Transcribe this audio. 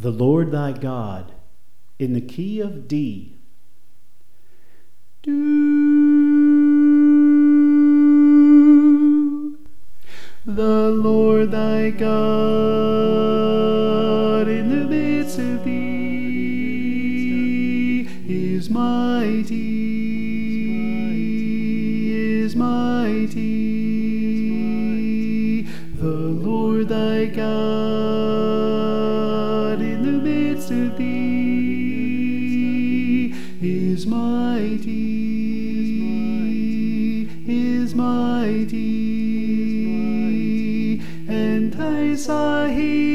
the Lord thy God, in the key of D. Do. The Lord thy God in the midst of thee is mighty, is mighty. The Lord thy God in the midst of thee is mighty, is mighty. And Taisahim